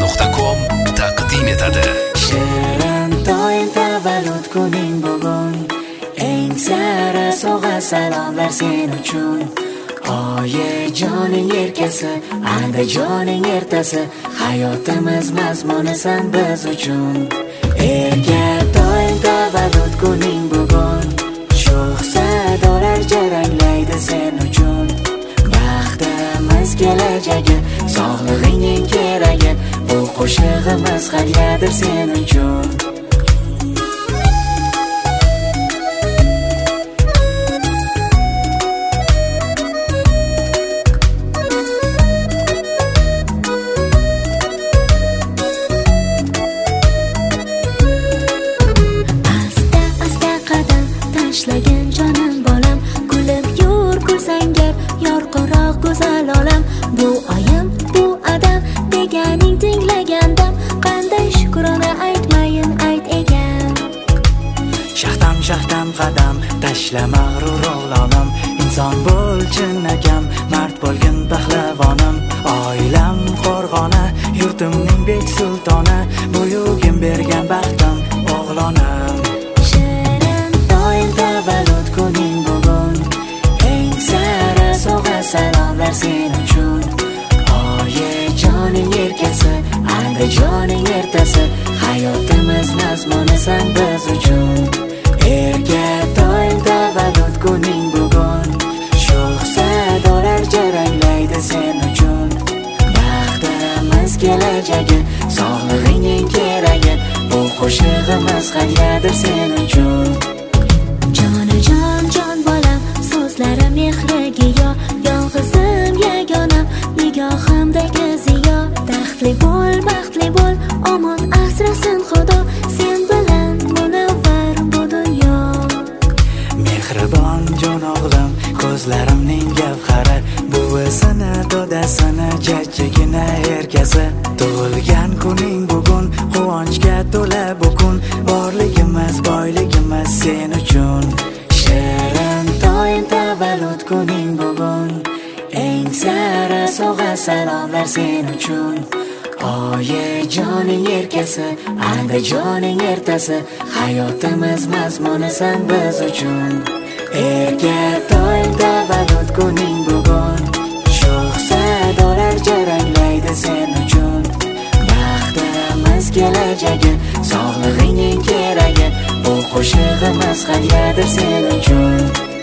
Gmail.com taqdim etadi. Shirin to'yin tavallud kuning bugun, eng sara sovg'a salomlar sen uchun. Oyijoning erkasi, Andijoning ertasi, hayotimiz mazmunisan biz uchun. Erga to'yin tavallud kuning bugun, sho'x sadolar jaranglaydi sen uchun. Baxtimiz kelajagi, sog'lig'ing keragi, bu qo'shig'imiz hadyadir sen uchun. Tashlagan jonim bolam, kulib yur ko'rsangar yorqinroq go'zal olam. Bu oyim, bu adam deganing tinglagandam, qanday shukrona aytmayin ayt ekan. Shaxtam shaxtam qadam tashla mag'rur o'g'lonim, inson bo'l chinakam, mard bo'lgin pahlavonim. Oilam qo'rg'ona, yurtimning bek sultoni, buyugim bergan baxtim o'g'lonim. Tavallud kuning bugun, eng sara sovg'a salomlar sen uchun. Oyijoning erkasi, Andijoning ertasi, hayotimiz mazmunisan biz uchun. Erga to'yin tavallud kuning bugun, sho'x sadolar jaranglaydi sen uchun. Baxtimiz kelajagi, sog'lig'ing keragi, bu qo'shig'imiz hadyadir sen uchun. Jon bolam, so'zlarim mehriga yo, yolg'izim yagonam, nigohimdagi ziyo. Baxtli bo'l, omon asrasin Xudo, sen bilan munavvar bu dunyo. Mehribon jon o'g'lim, ko'zlarimning gavhari, buvisini, dodasini, jajjigina erkasi. Tug'ilgan kuning bugun, quvonchga to'la bu kun, borligimiz, boyligimiz sen uchun. Shirin to'yin tavallud kuning bugun, eng sara sovg'a salomlar sen uchun. Oyijoning erkasi, Andijoning ertasi, hayotimiz mazmunisan biz uchun. Erga to'yin tavallud kuning bugun, sho'x sadolar jaranglaydi sen uchun. Baxtimiz kelajagi, sog'lig'ing keragi, bu qo'shig'imiz hadyadir sen uchun.